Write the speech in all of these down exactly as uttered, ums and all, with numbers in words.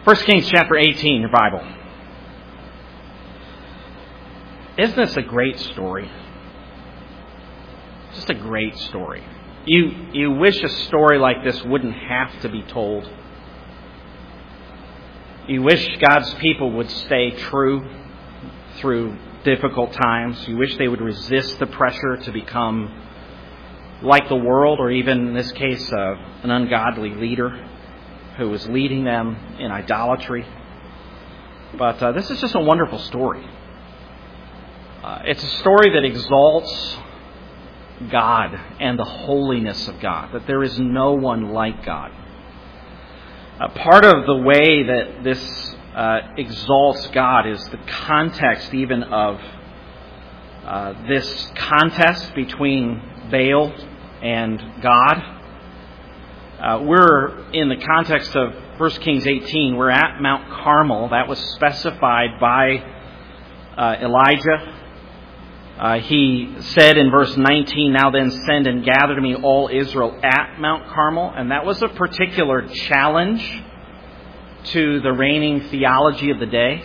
First Kings chapter eighteen, your Bible. Isn't this a great story? Just a great story. You you wish a story like this wouldn't have to be told. You wish God's people would stay true through difficult times. You wish they would resist the pressure to become like the world, or even in this case, uh, an ungodly leader who was leading them in idolatry. But uh, this is just a wonderful story. Uh, it's a story that exalts God and the holiness of God, that there is no one like God. Uh, part of the way that this uh, exalts God is the context even of uh, this contest between Baal and God. Uh, we're in the context of First Kings eighteen. We're at Mount Carmel. That was specified by uh, Elijah. Uh, he said in verse nineteen, "Now then send and gather to me all Israel at Mount Carmel." And that was a particular challenge to the reigning theology of the day.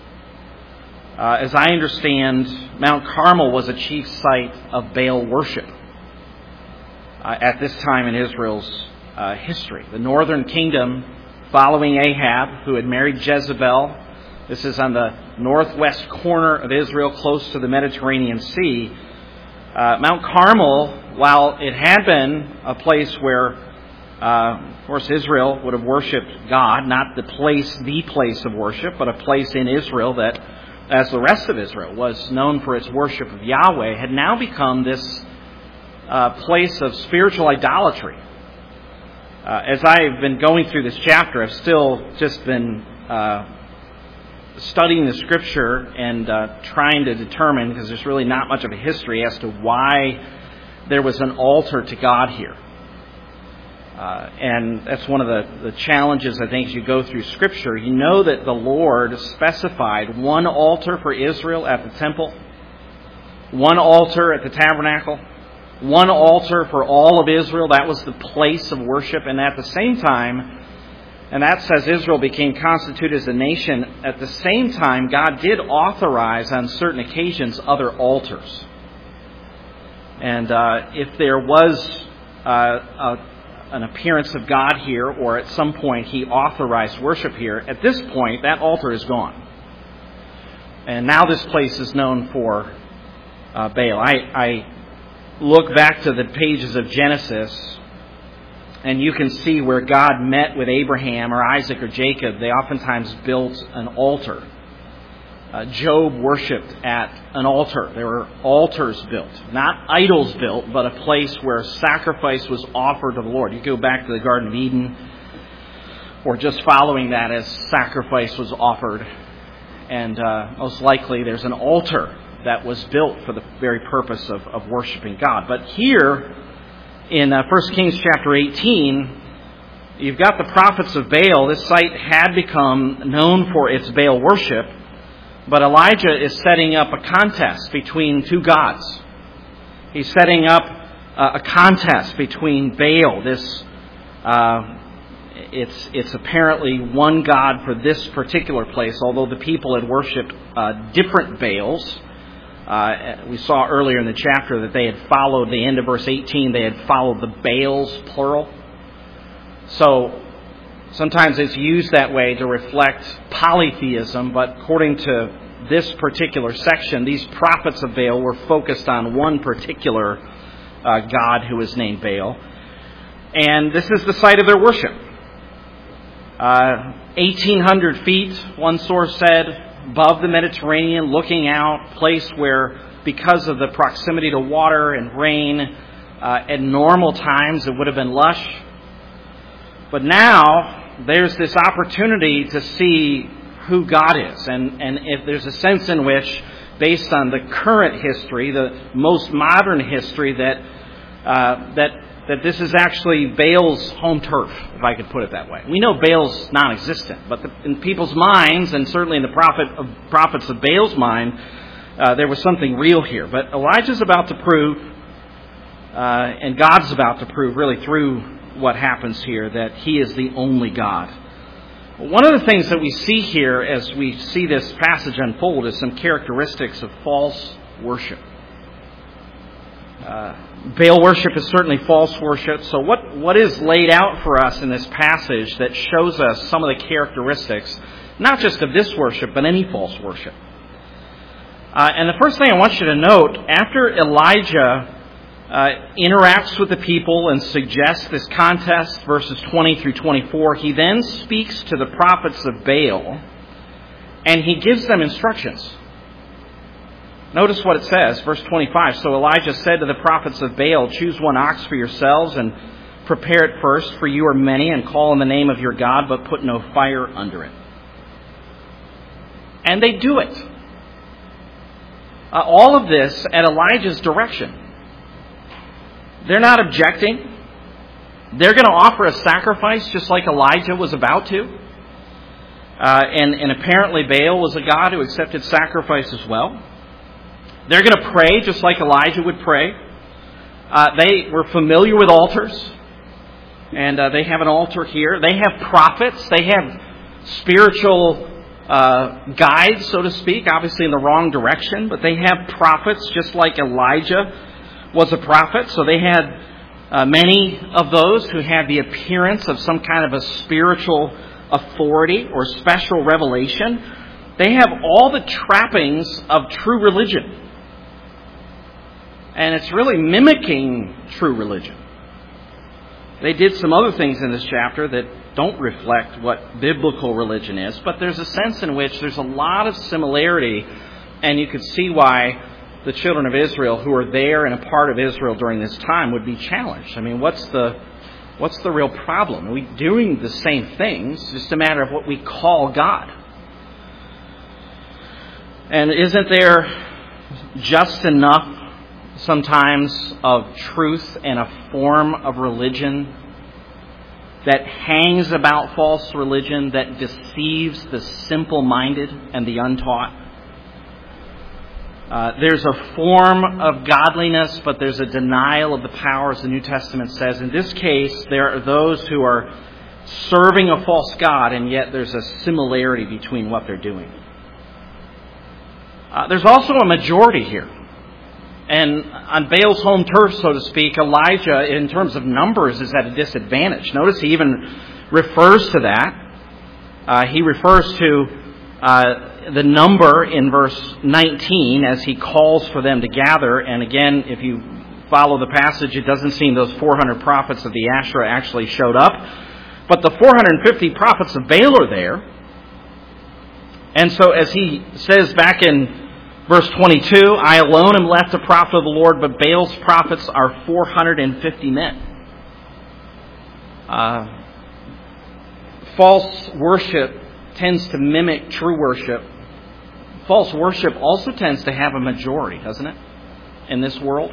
Uh, as I understand, Mount Carmel was a chief site of Baal worship uh, at this time in Israel's uh, history. The northern kingdom, following Ahab, who had married Jezebel. This is on the northwest corner of Israel, close to the Mediterranean Sea. Uh, Mount Carmel, while it had been a place where, uh, of course, Israel would have worshipped God, not the place, the place of worship, but a place in Israel that, as the rest of Israel, was known for its worship of Yahweh, had now become this uh, place of spiritual idolatry. Uh, as I've been going through this chapter, I've still just been uh, studying the Scripture and uh, trying to determine, because there's really not much of a history as to why there was an altar to God here. Uh, and that's one of the, the challenges, I think, as you go through Scripture. You know that the Lord specified one altar for Israel at the temple, one altar at the tabernacle, one altar for all of Israel. That was the place of worship. And at the same time, and that's as Israel became constituted as a nation, at the same time, God did authorize on certain occasions other altars. And uh, if there was uh, a, an appearance of God here, or at some point He authorized worship here, at this point, that altar is gone. And now this place is known for uh, Baal. I, I look back to the pages of Genesis, and you can see where God met with Abraham or Isaac or Jacob. They oftentimes built an altar. Uh, Job worshipped at an altar. There were altars built. Not idols built, but a place where sacrifice was offered to the Lord. You go back to the Garden of Eden, or just following that as sacrifice was offered. And uh, most likely there's an altar that was built for the very purpose of, of worshiping God. But here, in uh, First Kings chapter eighteen, you've got the prophets of Baal. This site had become known for its Baal worship, but Elijah is setting up a contest between two gods. He's setting up uh, a contest between Baal. This, uh, it's it's apparently one god for this particular place, although the people had worshipped uh, different Baals. Uh, we saw earlier in the chapter that they had followed, the end of verse eighteen, they had followed the Baals, plural. So sometimes it's used that way to reflect polytheism, but according to this particular section, these prophets of Baal were focused on one particular uh, god who is named Baal. And this is the site of their worship. Uh, eighteen hundred feet, one source said, above the Mediterranean, looking out, place where, because of the proximity to water and rain, uh, at normal times it would have been lush. But now there's this opportunity to see who God is. And, and if there's a sense in which, based on the current history, the most modern history, that uh, that that this is actually Baal's home turf, if I could put it that way. We know Baal's non-existent, but the, in people's minds, and certainly in the prophet of, prophets of Baal's mind, uh, there was something real here. But Elijah's about to prove, uh, and God's about to prove, really through what happens here, that He is the only God. One of the things that we see here as we see this passage unfold is some characteristics of false worship. Uh, Baal worship is certainly false worship. So what, what is laid out for us in this passage that shows us some of the characteristics, not just of this worship, but any false worship? Uh, and the first thing I want you to note, after Elijah uh, interacts with the people and suggests this contest, verses twenty through twenty-four, he then speaks to the prophets of Baal, and he gives them instructions. Notice what it says, verse twenty-five. So Elijah said to the prophets of Baal, choose one ox for yourselves and prepare it first, for you are many, and call in the name of your God, but put no fire under it. And they do it. Uh, all of this at Elijah's direction. They're not objecting. They're going to offer a sacrifice just like Elijah was about to. Uh, and, and apparently Baal was a god who accepted sacrifice as well. They're going to pray just like Elijah would pray. Uh, they were familiar with altars. And uh, they have an altar here. They have prophets. They have spiritual uh, guides, so to speak, obviously in the wrong direction. But they have prophets just like Elijah was a prophet. So they had uh, many of those who had the appearance of some kind of a spiritual authority or special revelation. They have all the trappings of true religion. And it's really mimicking true religion. They did some other things in this chapter that don't reflect what biblical religion is, but there's a sense in which there's a lot of similarity, and you could see why the children of Israel who are there and a part of Israel during this time would be challenged. I mean, what's the what's the real problem? Are we doing the same things? It's just a matter of what we call God. And isn't there just enough sometimes of truth and a form of religion that hangs about false religion, that deceives the simple-minded and the untaught? Uh, there's a form of godliness, but there's a denial of the power, as the New Testament says. In this case, there are those who are serving a false god, and yet there's a similarity between what they're doing. Uh, there's also a majority here. And on Baal's home turf, so to speak, Elijah, in terms of numbers, is at a disadvantage. Notice he even refers to that. Uh, he refers to uh, the number in verse nineteen as he calls for them to gather. And again, if you follow the passage, it doesn't seem those four hundred prophets of the Asherah actually showed up. But the four hundred fifty prophets of Baal are there. And so as he says back in verse twenty-two, I alone am left a prophet of the Lord, but Baal's prophets are four hundred fifty men. Uh, false worship tends to mimic true worship. False worship also tends to have a majority, doesn't it, in this world?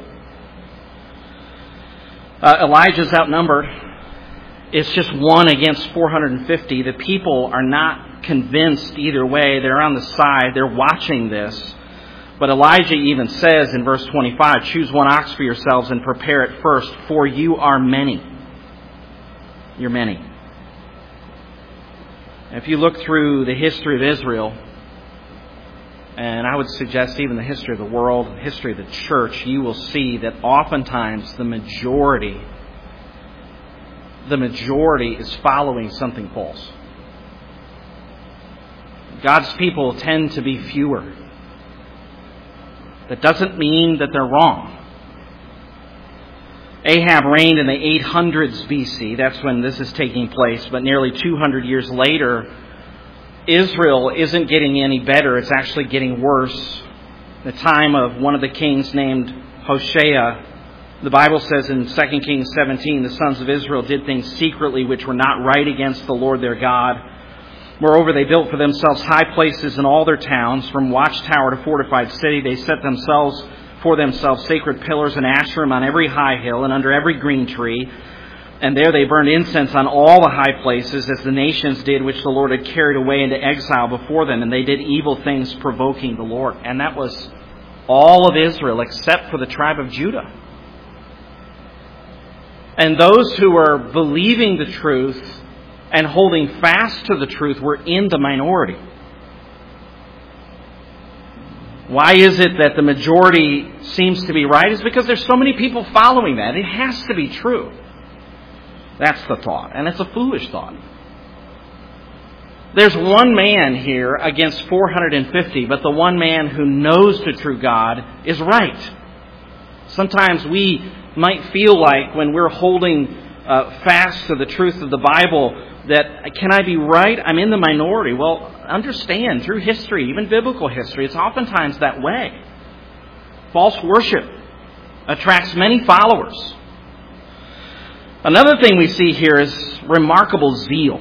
Uh, Elijah's outnumbered. It's just one against four hundred fifty. The people are not convinced either way. They're on the side. They're watching this. But Elijah even says in verse twenty-five, choose one ox for yourselves and prepare it first, for you are many. You're many. If you look through the history of Israel, and I would suggest even the history of the world, the history of the church, you will see that oftentimes the majority, the majority is following something false. God's people tend to be fewer. That doesn't mean that they're wrong. Ahab reigned in the eight hundreds B C. That's when this is taking place. But nearly two hundred years later, Israel isn't getting any better. It's actually getting worse. The time of one of the kings named Hoshea, the Bible says in Second Kings seventeen, the sons of Israel did things secretly which were not right against the Lord their God. Moreover, they built for themselves high places in all their towns. From watchtower to fortified city, they set themselves for themselves sacred pillars and Asherim on every high hill and under every green tree. And there they burned incense on all the high places, as the nations did, which the Lord had carried away into exile before them. And they did evil things, provoking the Lord. And that was all of Israel, except for the tribe of Judah. And those who were believing the truth and holding fast to the truth, we're in the minority. Why is it that the majority seems to be right? It's because there's so many people following that. It has to be true. That's the thought. And it's a foolish thought. There's one man here against four hundred fifty, but the one man who knows the true God is right. Sometimes we might feel like when we're holding uh, fast to the truth of the Bible that, can I be right? I'm in the minority. Well, understand, through history, even biblical history, it's oftentimes that way. False worship attracts many followers. Another thing we see here is remarkable zeal.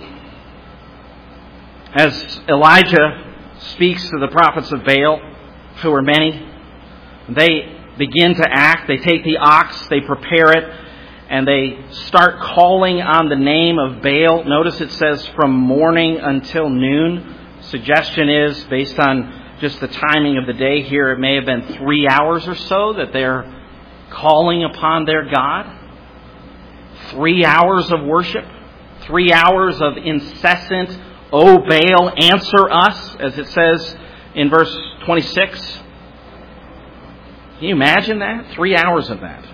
As Elijah speaks to the prophets of Baal, who are many, they begin to act. They take the ox, they prepare it, and they start calling on the name of Baal. Notice it says from morning until noon. Suggestion is, based on just the timing of the day here, it may have been three hours or so that they're calling upon their God. Three hours of worship. Three hours of incessant, "O Baal, answer us," as it says in verse twenty-six. Can you imagine that? Three hours of that.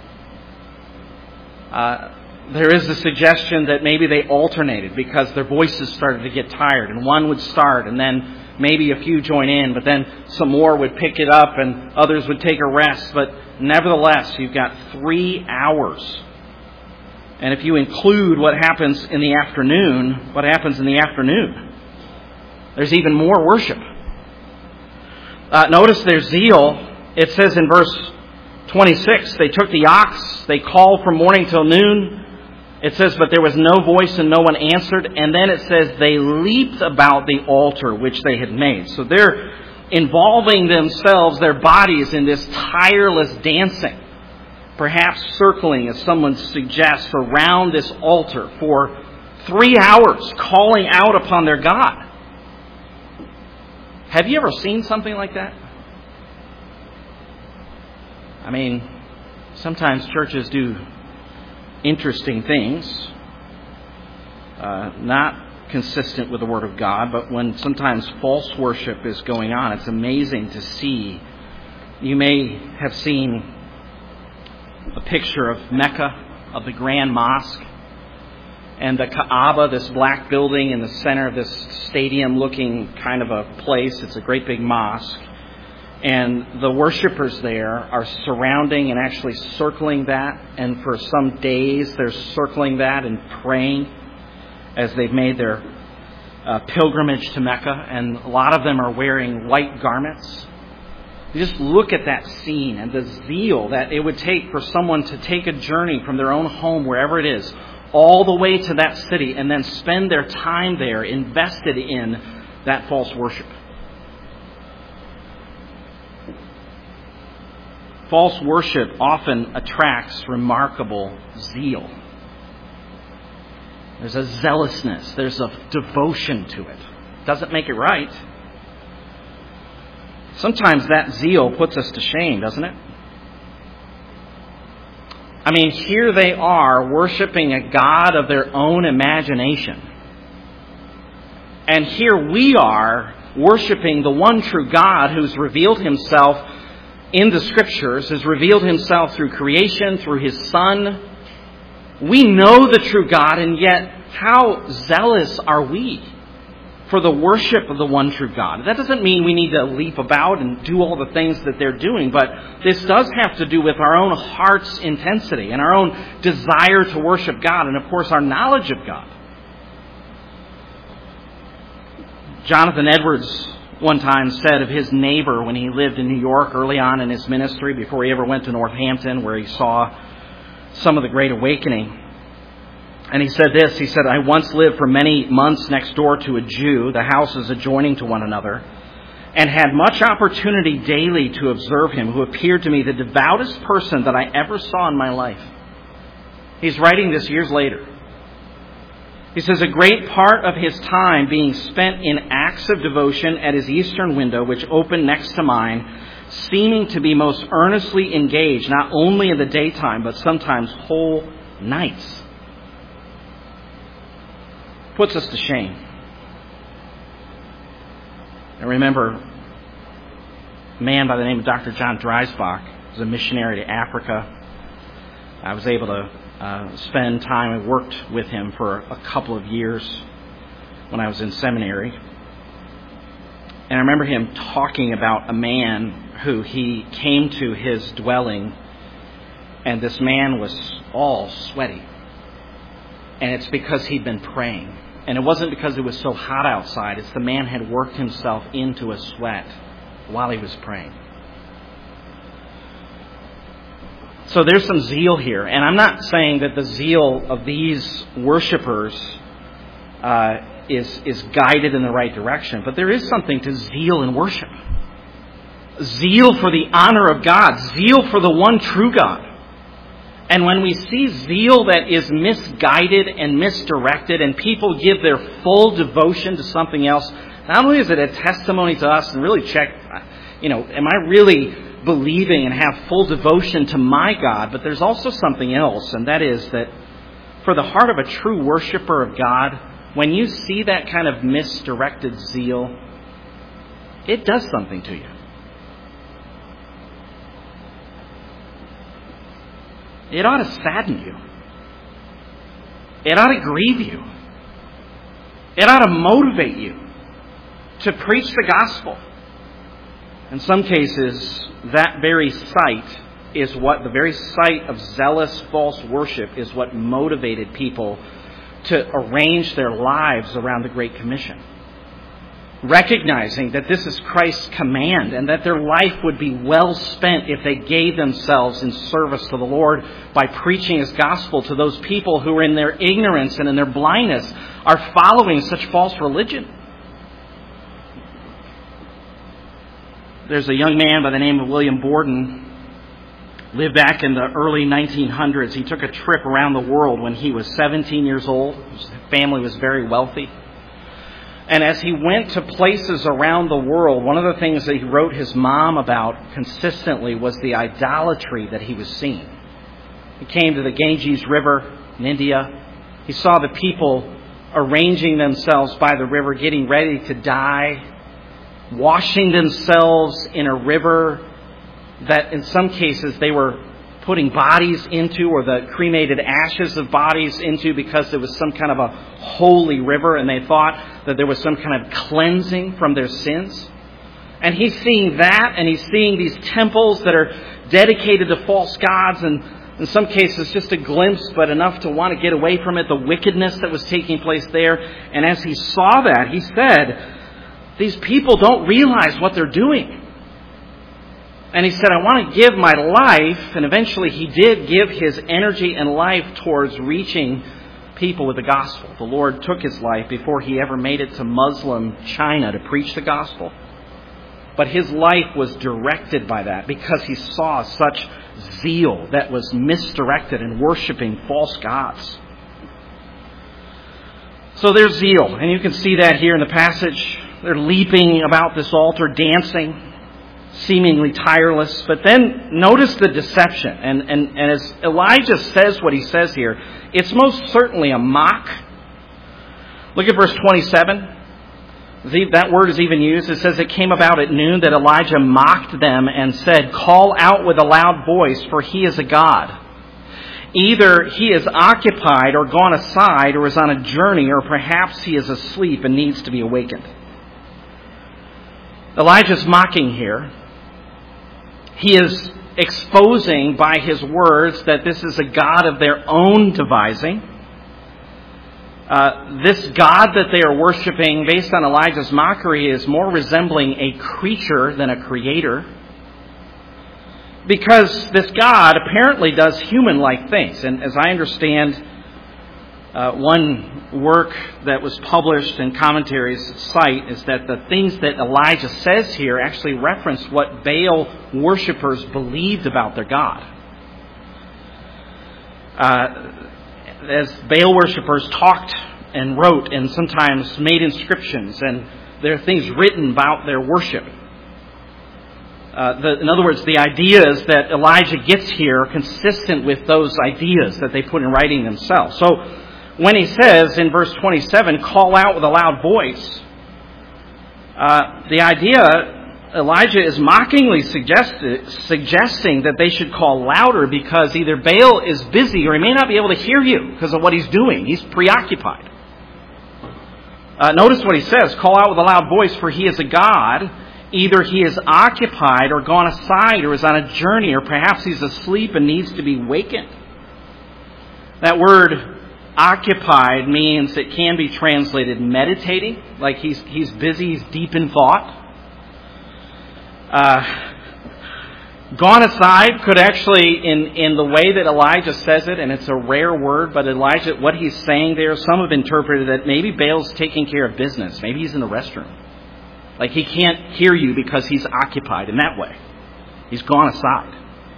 Uh, there is the suggestion that maybe they alternated because their voices started to get tired, and one would start and then maybe a few join in, but then some more would pick it up and others would take a rest. But nevertheless, you've got three hours. And if you include what happens in the afternoon, what happens in the afternoon? There's even more worship. Uh, notice their zeal. It says in verse twenty-six, they took the ox, they called from morning till noon. It says, but there was no voice and no one answered. And then it says they leaped about the altar which they had made. So they're involving themselves, their bodies, in this tireless dancing. Perhaps circling, as someone suggests, around this altar for three hours, calling out upon their God. Have you ever seen something like that? I mean, sometimes churches do interesting things, uh, not consistent with the Word of God, but when sometimes false worship is going on, it's amazing to see. You may have seen a picture of Mecca, of the Grand Mosque, and the Kaaba, this black building in the center of this stadium-looking kind of a place. It's a great big mosque. And the worshipers there are surrounding and actually circling that. And for some days, they're circling that and praying as they've made their uh, pilgrimage to Mecca. And a lot of them are wearing white garments. You just look at that scene and the zeal that it would take for someone to take a journey from their own home, wherever it is, all the way to that city and then spend their time there invested in that false worship. False worship often attracts remarkable zeal. There's a zealousness. There's a devotion to it. Doesn't make it right. Sometimes that zeal puts us to shame, doesn't it? I mean, here they are worshiping a God of their own imagination. And here we are worshiping the one true God who's revealed himself in the Scriptures, has revealed himself through creation, through his Son. We know the true God, and yet how zealous are we for the worship of the one true God? That doesn't mean we need to leap about and do all the things that they're doing, but this does have to do with our own heart's intensity and our own desire to worship God, and of course our knowledge of God. Jonathan Edwards one time said of his neighbor when he lived in New York early on in his ministry, before he ever went to Northampton, where he saw some of the Great Awakening. And he said this, he said, "I once lived for many months next door to a Jew, the houses adjoining to one another, and had much opportunity daily to observe him, who appeared to me the devoutest person that I ever saw in my life." He's writing this years later. He says, "A great part of his time being spent in acts of devotion at his eastern window, which opened next to mine, seeming to be most earnestly engaged, not only in the daytime, but sometimes whole nights." puts us to shame. I remember a man by the name of Doctor John Dreisbach was a missionary to Africa. I was able to uh, spend time and worked with him for a couple of years when I was in seminary. And I remember him talking about a man who he came to his dwelling, and this man was all sweaty. And it's because he'd been praying. And it wasn't because it was so hot outside. It's the man had worked himself into a sweat while he was praying. So there's some zeal here. And I'm not saying that the zeal of these worshipers uh, is, is guided in the right direction. But there is something to zeal in worship. Zeal for the honor of God. Zeal for the one true God. And when we see zeal that is misguided and misdirected, and people give their full devotion to something else, not only is it a testimony to us and really check, you know, am I really believing and have full devotion to my God, but there's also something else, and that is that for the heart of a true worshiper of God, when you see that kind of misdirected zeal, it does something to you. It ought to sadden you. It ought to grieve you. It ought to motivate you to preach the gospel. In some cases, that very sight is what, the very sight of zealous false worship is what motivated people to arrange their lives around the Great Commission. Recognizing that this is Christ's command and that their life would be well spent if they gave themselves in service to the Lord by preaching His gospel to those people who in their ignorance and in their blindness are following such false religion. There's a young man by the name of William Borden, lived back in the early nineteen hundreds. He took a trip around the world when he was seventeen years old. His family was very wealthy. And as he went to places around the world, one of the things that he wrote his mom about consistently was the idolatry that he was seeing. He came to the Ganges River in India. He saw the people arranging themselves by the river, getting ready to die, washing themselves in a river that in some cases they were putting bodies into, or the cremated ashes of bodies into, because there was some kind of a holy river and they thought that there was some kind of cleansing from their sins. And he's seeing that, and he's seeing these temples that are dedicated to false gods, and in some cases just a glimpse, but enough to want to get away from it, the wickedness that was taking place there. And as he saw that, he said, these people don't realize what they're doing. And he said, I want to give my life, and eventually he did give his energy and life towards reaching people with the gospel. The Lord took his life before he ever made it to Muslim China to preach the gospel. But his life was directed by that because he saw such zeal that was misdirected in worshiping false gods. So there's zeal, and you can see that here in the passage. They're leaping about this altar, dancing, seemingly tireless. But then notice the deception. And, and, and as Elijah says what he says here, it's most certainly a mock. Look at verse twenty-seven. That word is even used. It says, it came about at noon that Elijah mocked them and said, call out with a loud voice, for he is a god. Either he is occupied or gone aside or is on a journey, or perhaps he is asleep and needs to be awakened. Elijah's mocking here. He is exposing by his words that this is a god of their own devising. Uh, this God that they are worshiping, based on Elijah's mockery, is more resembling a creature than a creator. Because this God apparently does human-like things. And as I understand, uh, one work that was published in commentaries cite is that the things that Elijah says here actually reference what Baal worshippers believed about their God. Uh, as Baal worshippers talked and wrote and sometimes made inscriptions, and there are things written about their worship. Uh, the, in other words, the ideas that Elijah gets here are consistent with those ideas that they put in writing themselves. So when he says in verse twenty-seven, call out with a loud voice, uh, the idea, Elijah is mockingly suggested, suggesting that they should call louder because either Baal is busy or he may not be able to hear you because of what he's doing. He's preoccupied. Uh, notice what he says, call out with a loud voice, for he is a god. Either he is occupied or gone aside or is on a journey, or perhaps he's asleep and needs to be wakened. That word occupied means it can be translated meditating, like he's he's busy, he's deep in thought. Uh, gone aside could actually, in, in the way that Elijah says it, and it's a rare word, but Elijah, what he's saying there, some have interpreted that maybe Baal's taking care of business. Maybe he's in the restroom. Like he can't hear you because he's occupied in that way. He's gone aside.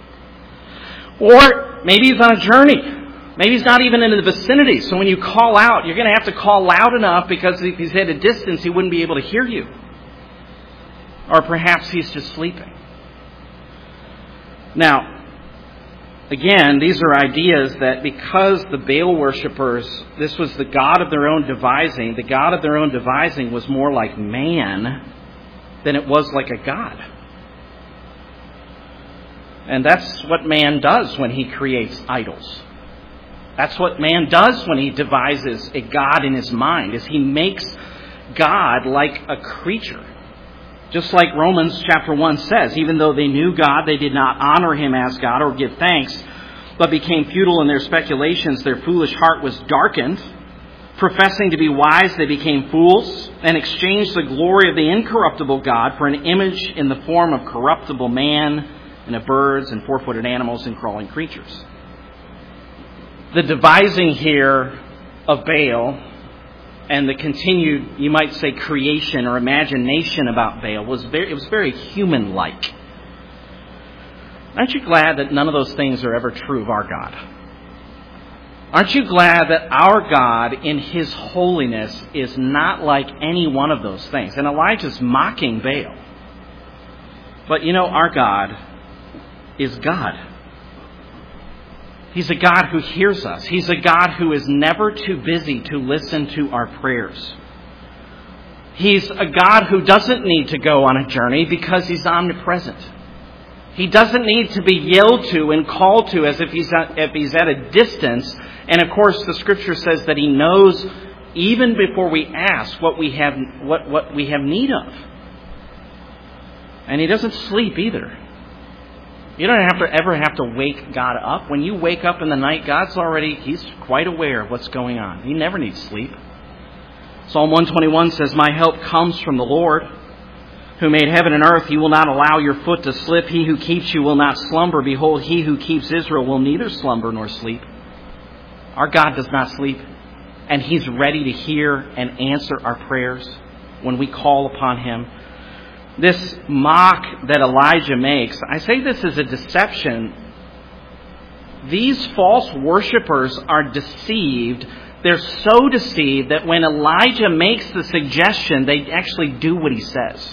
Or maybe he's on a journey. Maybe he's not even in the vicinity. So when you call out, you're going to have to call loud enough because if he's at a distance, he wouldn't be able to hear you. Or perhaps he's just sleeping. Now, again, these are ideas that because the Baal worshippers, this was the god of their own devising, the god of their own devising was more like man than it was like a god. And that's what man does when he creates idols. That's what man does when he devises a god in his mind, is he makes God like a creature. Just like Romans chapter one says, even though they knew God, they did not honor him as God or give thanks, but became futile in their speculations. Their foolish heart was darkened. Professing to be wise, they became fools and exchanged the glory of the incorruptible God for an image in the form of corruptible man and of birds and four-footed animals and crawling creatures. The devising here of Baal and the continued, you might say, creation or imagination about Baal was very, it was very human-like. Aren't you glad that none of those things are ever true of our God? Aren't you glad that our God in his holiness is not like any one of those things? And Elijah's mocking Baal. But you know, our God is God. He's a God who hears us. He's a God who is never too busy to listen to our prayers. He's a God who doesn't need to go on a journey because he's omnipresent. He doesn't need to be yelled to and called to as if he's at, if he's at a distance. And of course, the Scripture says that he knows even before we ask what we have what, what we have need of. And he doesn't sleep either. You don't have to ever have to wake God up. When you wake up in the night, God's already, he's quite aware of what's going on. He never needs sleep. Psalm one twenty-one says, my help comes from the Lord, who made heaven and earth. He will not allow your foot to slip. He who keeps you will not slumber. Behold, he who keeps Israel will neither slumber nor sleep. Our God does not sleep, and he's ready to hear and answer our prayers when we call upon him. This mock that Elijah makes, I say this is a deception. These false worshipers are deceived. They're so deceived that when Elijah makes the suggestion, they actually do what he says.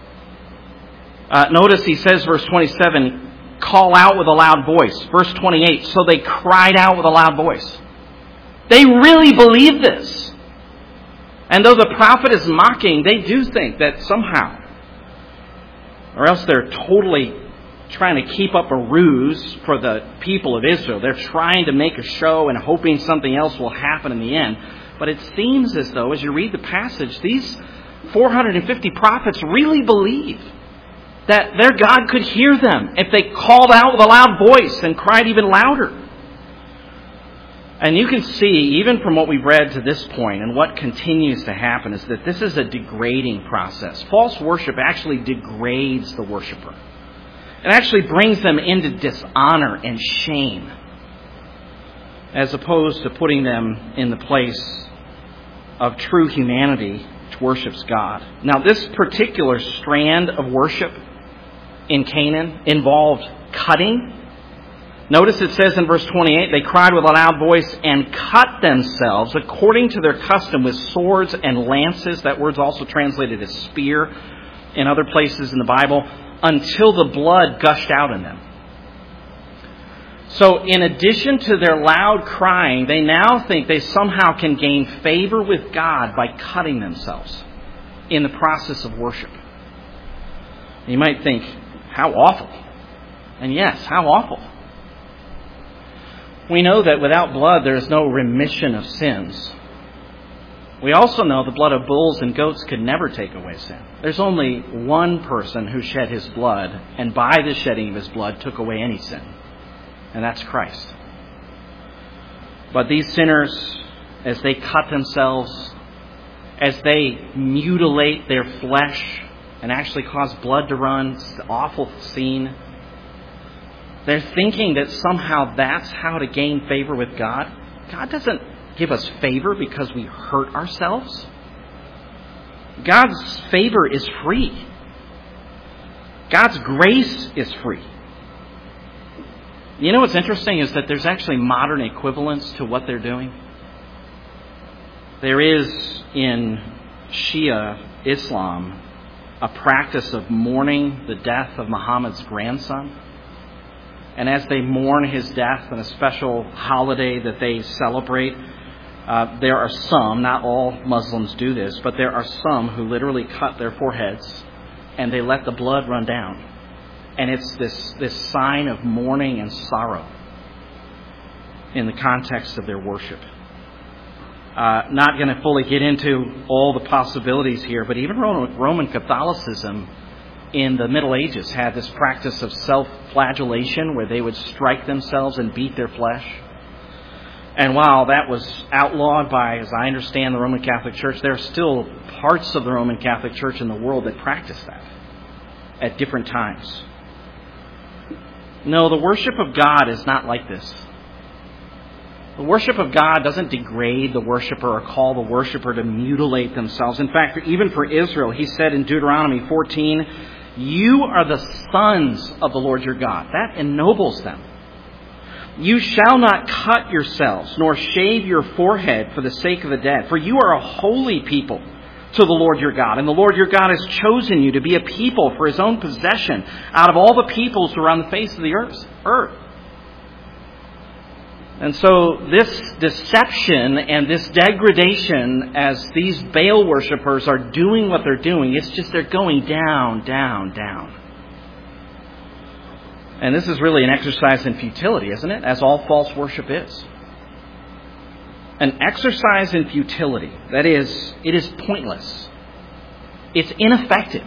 Uh, notice he says, verse twenty-seven, call out with a loud voice. Verse twenty-eight, so they cried out with a loud voice. They really believe this. And though the prophet is mocking, they do think that somehow, or else they're totally trying to keep up a ruse for the people of Israel. They're trying to make a show and hoping something else will happen in the end. But it seems as though, as you read the passage, these four hundred fifty prophets really believe that their God could hear them if they called out with a loud voice and cried even louder. And you can see, even from what we've read to this point, and what continues to happen, is that this is a degrading process. False worship actually degrades the worshiper. It actually brings them into dishonor and shame, as opposed to putting them in the place of true humanity which worships God. Now, this particular strand of worship in Canaan involved cutting. Notice it says in verse twenty-eight, they cried with a loud voice and cut themselves according to their custom with swords and lances. That word's also translated as spear in other places in the Bible, until the blood gushed out in them. So in addition to their loud crying, they now think they somehow can gain favor with God by cutting themselves in the process of worship. You might think, how awful. And yes, how awful. We know that without blood there is no remission of sins. We also know the blood of bulls and goats could never take away sin. There's only one person who shed his blood, and by the shedding of his blood took away any sin. And that's Christ. But these sinners, as they cut themselves, as they mutilate their flesh and actually cause blood to run, it's an awful scene. They're thinking that somehow that's how to gain favor with God. God doesn't give us favor because we hurt ourselves. God's favor is free. God's grace is free. You know what's interesting is that there's actually modern equivalents to what they're doing. There is in Shia Islam a practice of mourning the death of Muhammad's grandson. And as they mourn his death on a special holiday that they celebrate, uh, there are some, not all Muslims do this, but there are some who literally cut their foreheads and they let the blood run down. And it's this, this sign of mourning and sorrow in the context of their worship. Uh, not going to fully get into all the possibilities here, but even Roman Catholicism in the Middle Ages had this practice of self-flagellation where they would strike themselves and beat their flesh. And while that was outlawed by, as I understand, the Roman Catholic Church, there are still parts of the Roman Catholic Church in the world that practice that at different times. No, the worship of God is not like this. The worship of God doesn't degrade the worshiper or call the worshiper to mutilate themselves. In fact, even for Israel, he said in Deuteronomy fourteen, "You are the sons of the Lord your God." That ennobles them. "You shall not cut yourselves, nor shave your forehead for the sake of the dead, for you are a holy people to the Lord your God. And the Lord your God has chosen you to be a people for his own possession out of all the peoples who are on the face of the earth." And so this deception and this degradation as these Baal worshippers are doing what they're doing, it's just they're going down, down, down. And this is really an exercise in futility, isn't it? As all false worship is. An exercise in futility. That is, it is pointless. It's ineffective.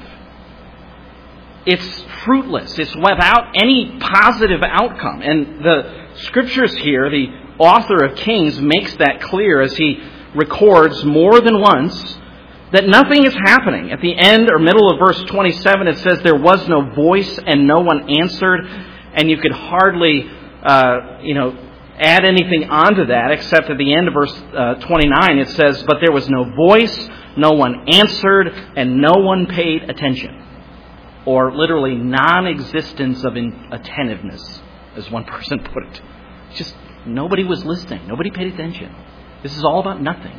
It's fruitless. It's without any positive outcome. And the Scriptures here, the author of Kings makes that clear as he records more than once that nothing is happening. At the end or middle of verse twenty-seven, it says there was no voice and no one answered. And you could hardly, uh, you know, add anything onto that except at the end of verse uh, twenty-nine it says, "But there was no voice, no one answered, and no one paid attention." Or literally non-existence of attentiveness, as one person put it. Just nobody was listening. Nobody paid attention. This is all about nothing.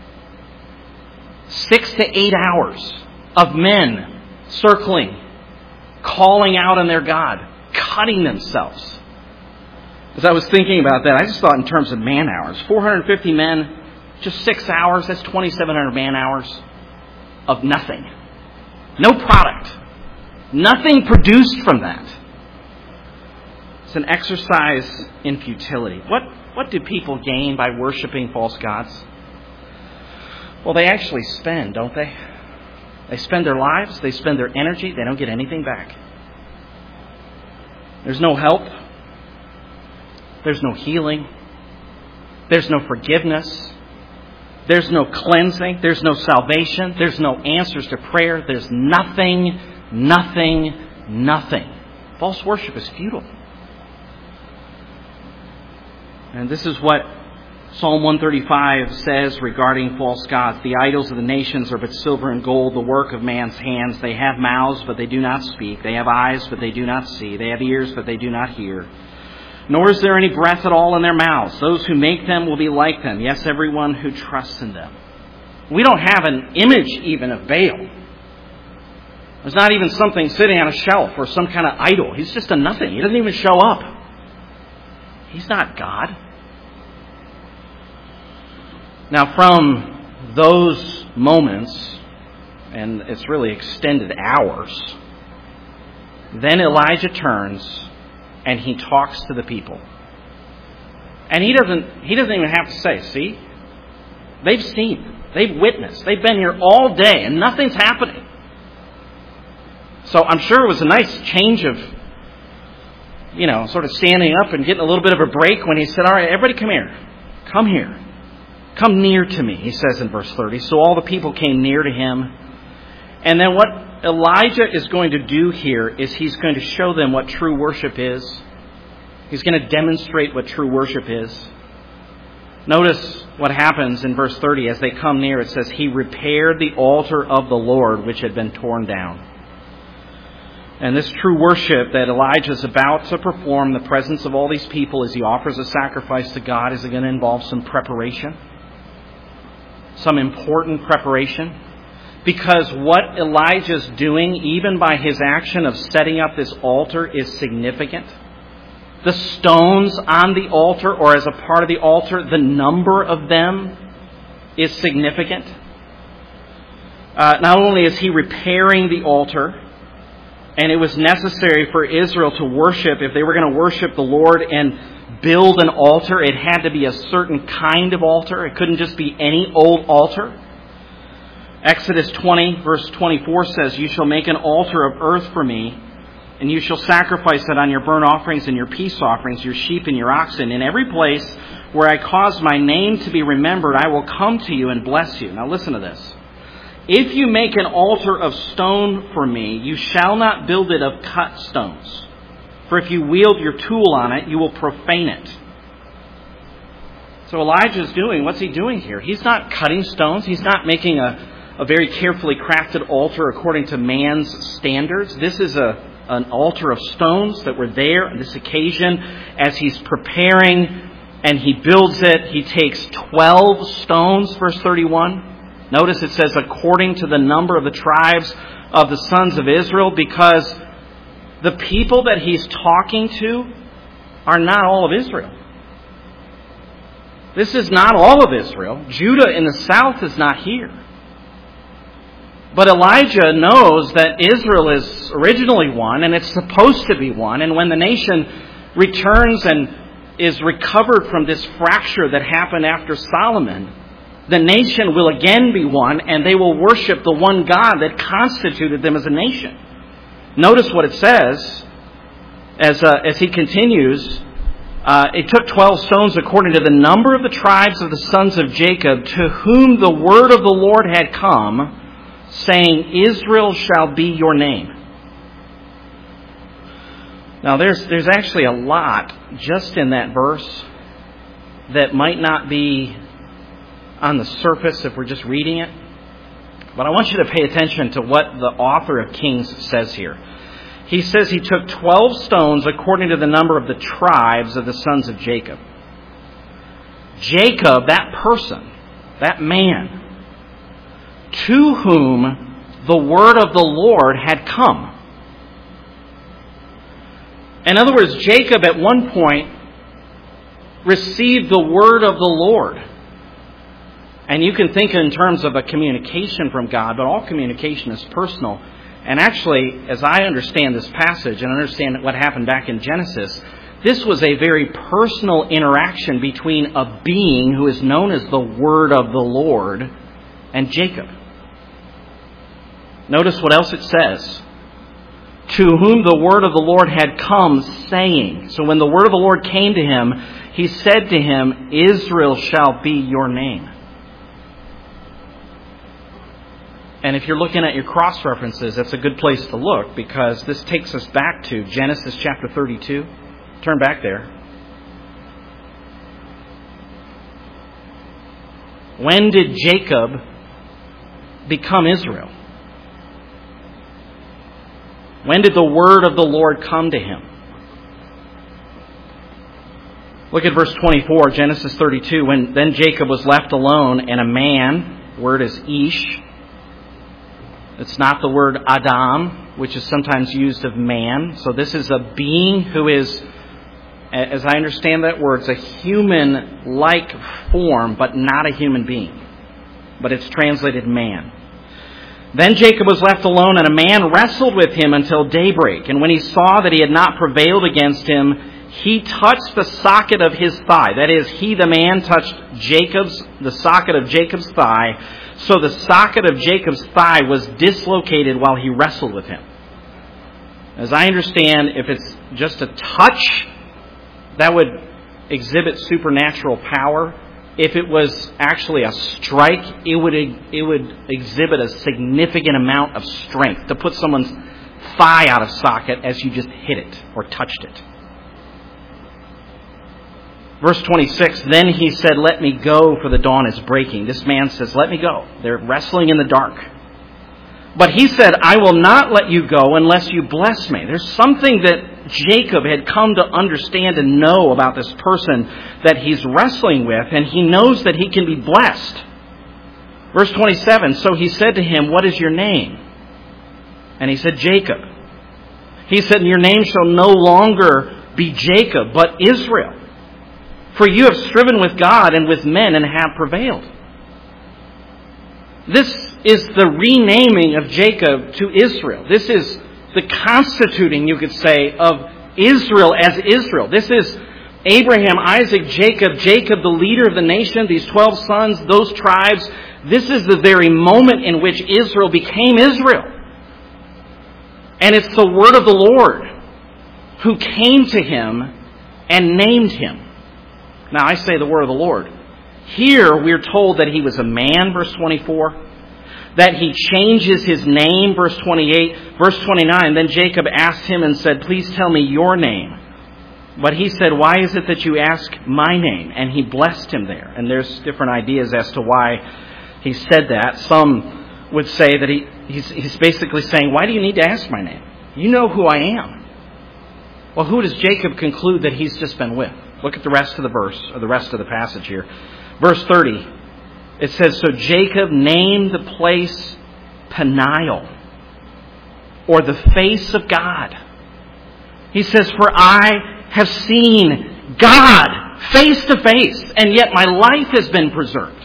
Six to eight hours of men circling, calling out on their God, cutting themselves. As I was thinking about that, I just thought in terms of man hours. four hundred fifty men, just six hours, that's twenty-seven hundred man hours of nothing. No product. Nothing produced from that. It's an exercise in futility. What, what do people gain by worshiping false gods? Well, they actually spend, don't they? They spend their lives, they spend their energy, they don't get anything back. There's no help. There's no healing. There's no forgiveness. There's no cleansing. There's no salvation. There's no answers to prayer. There's nothing, nothing, nothing. False worship is futile. And this is what Psalm one thirty-five says regarding false gods. "The idols of the nations are but silver and gold, the work of man's hands. They have mouths, but they do not speak. They have eyes, but they do not see. They have ears, but they do not hear. Nor is there any breath at all in their mouths. Those who make them will be like them. Yes, everyone who trusts in them." We don't have an image even of Baal. There's not even something sitting on a shelf or some kind of idol. He's just a nothing. He doesn't even show up. He's not God. Now, from those moments, and it's really extended hours, then Elijah turns and he talks to the people. And he doesn't he doesn't even have to say, see, they've seen, they've witnessed, they've been here all day and nothing's happening. So I'm sure it was a nice change of, you know, sort of standing up and getting a little bit of a break when he said, all right, everybody come here. Come here. Come near to me, he says in verse thirty. So all the people came near to him. And then what Elijah is going to do here is he's going to show them what true worship is. He's going to demonstrate what true worship is. Notice what happens in verse thirty. As they come near, it says, he repaired the altar of the Lord which had been torn down. And this true worship that Elijah is about to perform in the presence of all these people as he offers a sacrifice to God, is going to involve some preparation. Some important preparation. Because what Elijah is doing, even by his action of setting up this altar, is significant. The stones on the altar, or as a part of the altar, the number of them is significant. Uh, not only is he repairing the altar, and it was necessary for Israel to worship, if they were going to worship the Lord and build an altar, it had to be a certain kind of altar. It couldn't just be any old altar. Exodus twenty, verse twenty-four says, you shall make an altar of earth for me, and you shall sacrifice it on your burnt offerings and your peace offerings, your sheep and your oxen. In every place where I cause my name to be remembered, I will come to you and bless you. Now listen to this. If you make an altar of stone for me, you shall not build it of cut stones. For if you wield your tool on it, you will profane it. So Elijah is doing, what's he doing here? He's not cutting stones. He's not making a A very carefully crafted altar according to man's standards. This is a an altar of stones that were there on this occasion. As he's preparing and he builds it, he takes twelve stones, verse thirty-one. Notice it says, according to the number of the tribes of the sons of Israel, because the people that he's talking to are not all of Israel. This is not all of Israel. Judah in the south is not here. But Elijah knows that Israel is originally one, and it's supposed to be one. And when the nation returns and is recovered from this fracture that happened after Solomon, the nation will again be one, and they will worship the one God that constituted them as a nation. Notice what it says as uh, as he continues. Uh, it took twelve stones according to the number of the tribes of the sons of Jacob, to whom the word of the Lord had come, saying, Israel shall be your name. Now there's there's actually a lot just in that verse that might not be on the surface if we're just reading it. But I want you to pay attention to what the author of Kings says here. He says he took twelve stones according to the number of the tribes of the sons of Jacob. Jacob, that person, that man, to whom the word of the Lord had come. In other words, Jacob at one point received the word of the Lord. And you can think in terms of a communication from God, but all communication is personal. And actually, as I understand this passage and understand what happened back in Genesis, this was a very personal interaction between a being who is known as the Word of the Lord and Jacob. Notice what else it says. To whom the word of the Lord had come, saying. So when the word of the Lord came to him, he said to him, Israel shall be your name. And if you're looking at your cross-references, that's a good place to look, because this takes us back to Genesis chapter thirty-two. Turn back there. When did Jacob become Israel? When did the word of the Lord come to him? Look at verse twenty-four, Genesis thirty-two. When then Jacob was left alone, and a man, the word is Ish. It's not the word Adam, which is sometimes used of man. So this is a being who is As I understand that word, it's a human-like form, but not a human being. But it's translated man. Then Jacob was left alone, and a man wrestled with him until daybreak. And when he saw that he had not prevailed against him, he touched the socket of his thigh. That is, he, the man, touched Jacob's, the socket of Jacob's thigh. So the socket of Jacob's thigh was dislocated while he wrestled with him. As I understand, if it's just a touch, that would exhibit supernatural power. If it was actually a strike, it would it would exhibit a significant amount of strength to put someone's thigh out of socket as you just hit it or touched it. Verse twenty-six, then he said, let me go, for the dawn is breaking. This man says, let me go. They're wrestling in the dark. But he said, I will not let you go unless you bless me. There's something that Jacob had come to understand and know about this person that he's wrestling with, and he knows that he can be blessed. Verse twenty-seven, so he said to him, what is your name? And he said, Jacob. He said, your name shall no longer be Jacob, but Israel. For you have striven with God and with men and have prevailed. This is the renaming of Jacob to Israel. This is the constituting, you could say, of Israel as Israel. This is Abraham, Isaac, Jacob, Jacob, the leader of the nation, these twelve sons, those tribes. This is the very moment in which Israel became Israel. And it's the word of the Lord who came to him and named him. Now, I say the word of the Lord. Here we're told that he was a man, verse twenty-four. That he changes his name, verse twenty-eight. Verse twenty-nine, then Jacob asked him and said, please tell me your name. But he said, why is it that you ask my name? And he blessed him there. And there's different ideas as to why he said that. Some would say that he, he's, he's basically saying, why do you need to ask my name? You know who I am. Well, who does Jacob conclude that he's just been with? Look at the rest of the verse, or the rest of the passage here. Verse thirty, it says, so Jacob named the place Peniel, or the face of God. He says, for I have seen God face to face, and yet my life has been preserved.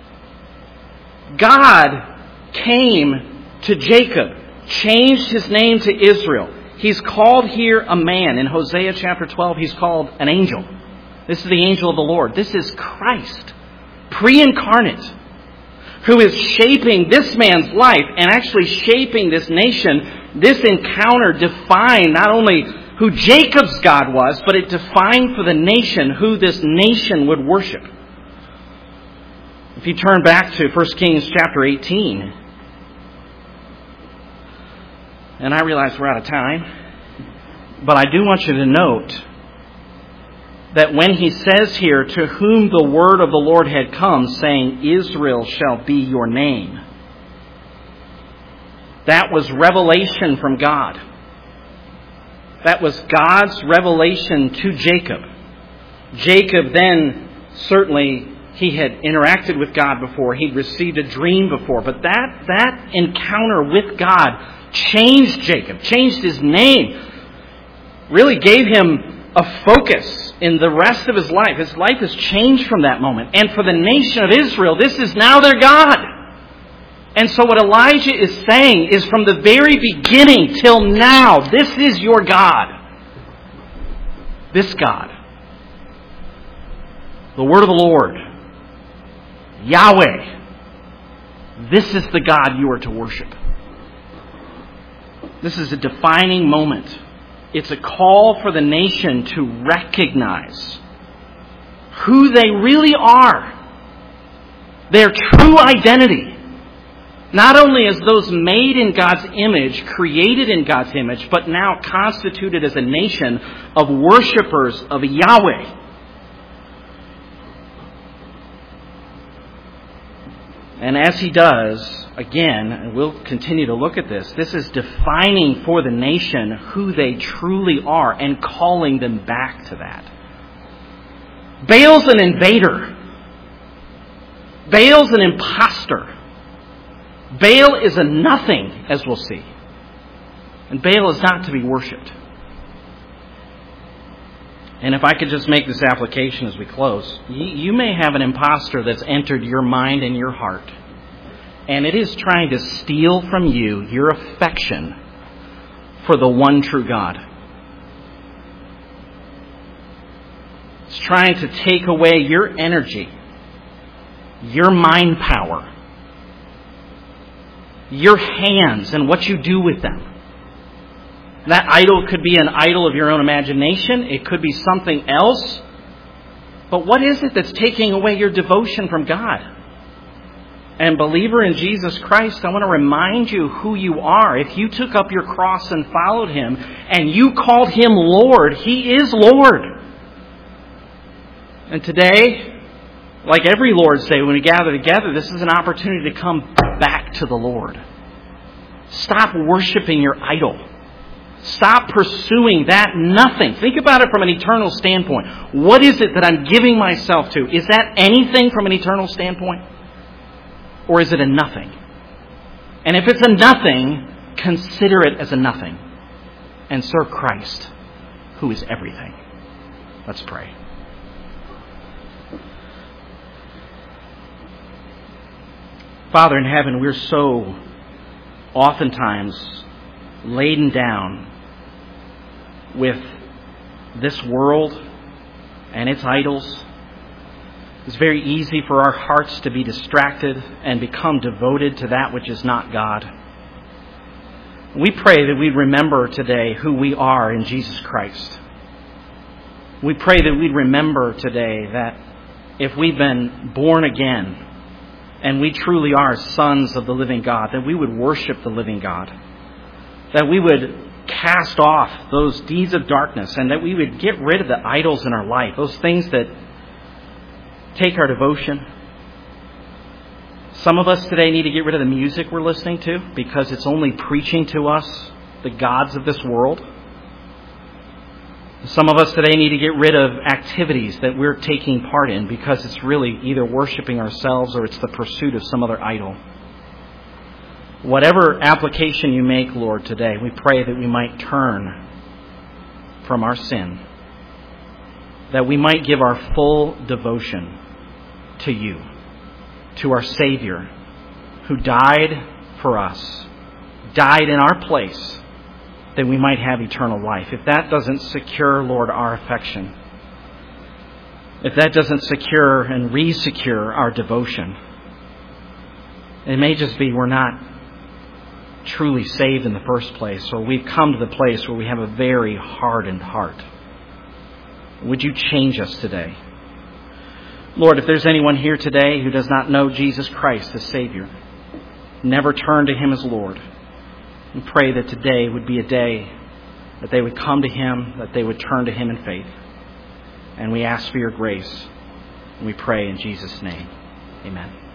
God came to Jacob, changed his name to Israel. He's called here a man. In Hosea chapter twelve, he's called an angel. This is the angel of the Lord. This is Christ, pre-incarnate, who is shaping this man's life and actually shaping this nation. This encounter defined not only who Jacob's God was, but it defined for the nation who this nation would worship. If you turn back to First Kings chapter eighteen, and I realize we're out of time, but I do want you to note that when he says here, to whom the word of the Lord had come, saying, Israel shall be your name, that was revelation from God. That was God's revelation to Jacob. Jacob then, certainly, he had interacted with God before. He'd received a dream before. But that, that encounter with God changed Jacob, changed his name, really gave him a focus in the rest of his life. His life has changed from that moment. And for the nation of Israel, this is now their God. And so what Elijah is saying is from the very beginning till now, this is your God. This God. The word of the Lord. Yahweh. This is the God you are to worship. This is a defining moment. It's a call for the nation to recognize who they really are. Their true identity. Not only as those made in God's image, created in God's image, but now constituted as a nation of worshipers of Yahweh. And as he does, again, and we'll continue to look at this, this is defining for the nation who they truly are and calling them back to that. Baal's an invader. Baal's an imposter. Baal is a nothing, as we'll see. And Baal is not to be worshipped. And if I could just make this application as we close, you may have an imposter that's entered your mind and your heart. And it is trying to steal from you your affection for the one true God. It's trying to take away your energy, your mind power, your hands and what you do with them. That idol could be an idol of your own imagination. It could be something else. But what is it that's taking away your devotion from God? And believer in Jesus Christ, I want to remind you who you are. If you took up your cross and followed Him and you called Him Lord, He is Lord. And today, like every Lord's Day, when we gather together, this is an opportunity to come back to the Lord. Stop worshiping your idol. Stop pursuing that nothing. Think about it from an eternal standpoint. What is it that I'm giving myself to? Is that anything from an eternal standpoint? Or is it a nothing? And if it's a nothing, consider it as a nothing. And serve Christ, who is everything. Let's pray. Father in heaven, we're so oftentimes laden down with this world and its idols. It's very easy for our hearts to be distracted and become devoted to that which is not God. We pray that we'd remember today who we are in Jesus Christ. We pray that we'd remember today that if we've been born again and we truly are sons of the living God, that we would worship the living God. That we would cast off those deeds of darkness and that we would get rid of the idols in our life, those things that take our devotion. Some of us today need to get rid of the music we're listening to because it's only preaching to us the gods of this world. Some of us today need to get rid of activities that we're taking part in because it's really either worshiping ourselves or it's the pursuit of some other idol. Whatever application you make, Lord, today, we pray that we might turn from our sin, that we might give our full devotion to you, to our Savior, who died for us, died in our place, that we might have eternal life. If that doesn't secure, Lord, our affection, if that doesn't secure and re-secure our devotion, it may just be we're not truly saved in the first place, or we've come to the place where we have a very hardened heart. Would you change us today? Lord, if there's anyone here today who does not know Jesus Christ as Savior, never turn to Him as Lord, we pray that today would be a day that they would come to Him, that they would turn to Him in faith. And we ask for your grace, and we pray in Jesus' name. Amen.